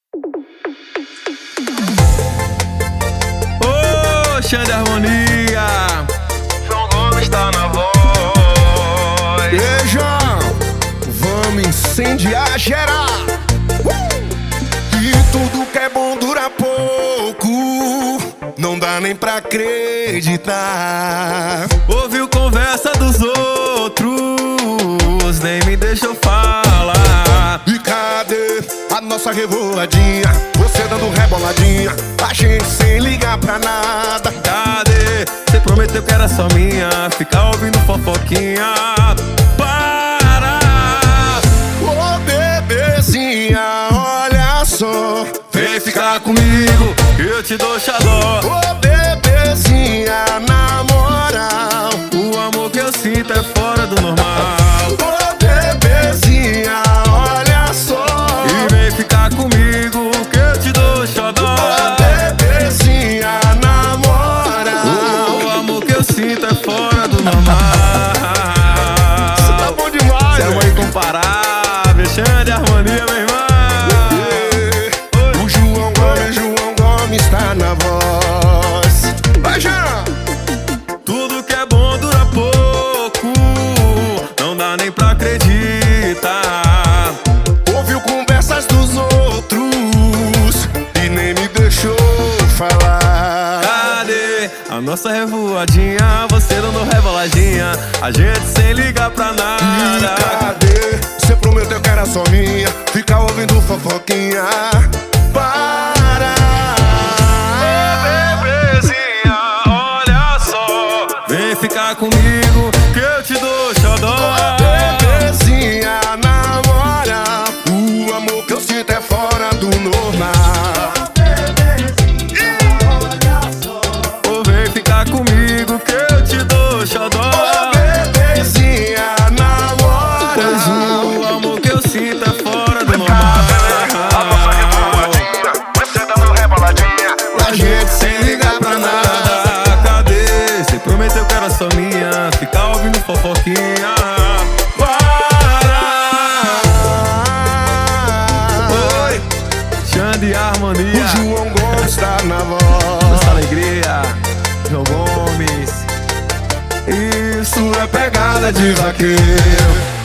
Ô, Xande Harmonia, João Gomes tá na voz. Ei, João, vamos incendiar geral. E tudo que é bom dura pouco, não dá nem pra acreditar. ouviu conversa dos outros, nem me deixou falar. E cadê a nossa revoadinha? Você dando reboladinha, a gente sem ligar pra nada. Cadê? Você prometeu que era só minha, ficar ouvindo fofoquinha. Para! Ô bebezinha, olha só, Vem ficar comigo, que eu te dou xadó. ô bebezinha, na moral, O amor que eu sinto é fora do normal. ô bebezinha, olha só, E vem ficar comigo, que eu te dou xodó. ô bebezinha, na moral. O amor que eu sinto é fora do normal. Você tá bom demais, Cê é uma incomparável, Xande Harmonia, meu irmão. O João Gomes tá na voz. Vai, Jean! Tudo que é bom dura pouco, não dá nem pra acreditar. Ouviu conversas dos outros e nem me deixou falar. Cadê a nossa revoadinha? Você dando reboladinha, a gente sem ligar pra E nada. cadê? Cê prometeu que era só minha, ficar ouvindo fofoquinha. Para! Bebezinha, olha só. Vem ficar comigo, que eu te dou xodó. Bebezinha, na moral, o amor que eu sinto é fora do normal. Ou vem ficar comigo, que eu te dou xodó. Bebezinha, na Pois moral, o amor que eu sinto é fora do A normal. nossa revoadinha, você dando reboladinha. a gente sem ligar pra nada. Cadê? Você prometeu que era só minha, ficar ouvindo fofoquinha. Para! Oi, Xande Harmonia, O João Gomes tá na voz. nossa alegria, João Gomes. Isso é pegada de vaqueiro.